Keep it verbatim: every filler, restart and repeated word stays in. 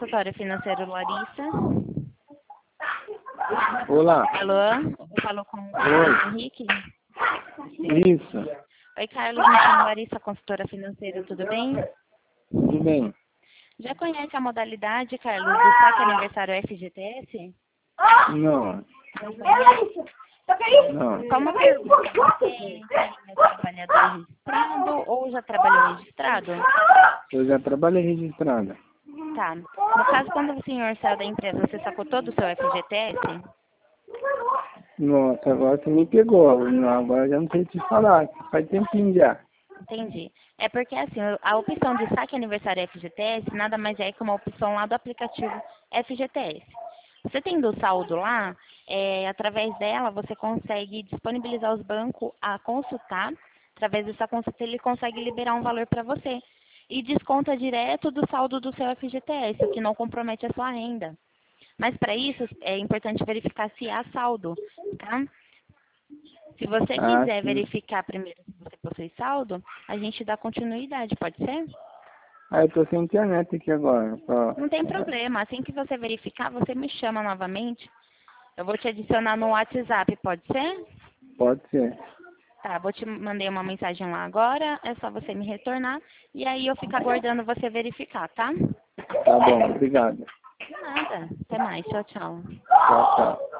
consultório financeiro Larissa. Olá. Alô? Eu falo com o Oi. Carlos Henrique. Isso. Oi, Carlos. Me chamo Larissa, consultora financeira. Tudo bem? Tudo bem? Já conhece a modalidade, Carlos, do saque aniversário F G T S? Não. Não conhece? Não. Só uma pergunta. Você é trabalhador registrado ou já trabalhou registrado? Eu já trabalhei registrada. Tá. No caso, quando o senhor saiu da empresa, você sacou todo o seu F G T S? Nossa, agora você me pegou. Não, agora já não sei te falar. Faz tempinho já. Entendi. É porque, assim, a opção de saque aniversário F G T S nada mais é que uma opção lá do aplicativo F G T S. Você tendo o saldo lá, é, através dela você consegue disponibilizar os bancos a consultar. Através dessa consulta ele consegue liberar um valor para você. E desconta direto do saldo do seu F G T S, o que não compromete a sua renda. Mas para isso é importante verificar se há saldo, tá? Se você Ah, quiser sim. verificar primeiro se você possui saldo, a gente dá continuidade, pode ser? Ah, eu tô sem internet aqui agora. Só... Não tem problema. Assim que você verificar, você me chama novamente. Eu vou te adicionar no WhatsApp, pode ser? Pode ser. Tá, vou te mandei uma mensagem lá agora, é só você me retornar e aí eu fico aguardando você verificar, tá? Tá bom, obrigado. De nada. Até mais. Tchau, tchau. Tchau, tchau.